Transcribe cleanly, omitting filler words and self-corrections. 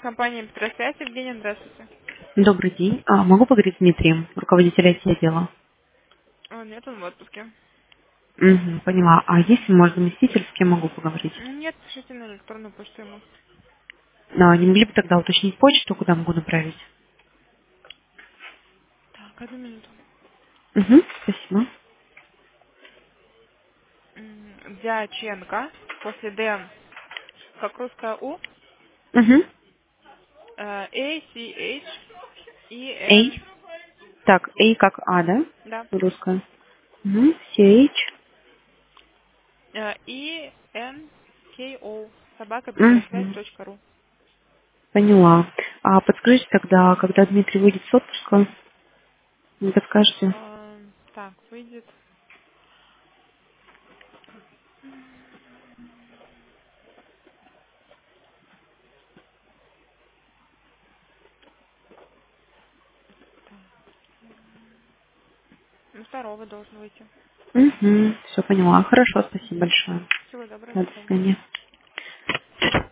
Компания «Петросвязь», Евгения, здравствуйте. Добрый день. Могу поговорить с Дмитрием, руководителя IT-отдела? Нет, он в отпуске. Угу, поняла. А если, может, заместитель, с кем могу поговорить? Нет, пишите на электронную почту ему. Не могли бы тогда уточнить почту, куда могу направить? Так, одну минуту. Угу, спасибо. Дяченко, после Д, как русская У, Угу. A-C-H-E-N, Эй. Так, Эй как А, да? да, Русская. Угу. CH. E-N-K-O, собака Угу. петросвязь.ру. Поняла. Подскажите тогда, когда Дмитрий выйдет с отпуска, не подскажете? Так, выйдет. Ну, второго должен выйти. Угу. Все поняла. Хорошо, спасибо большое. Всего доброго, Да, до до свидания. свидания.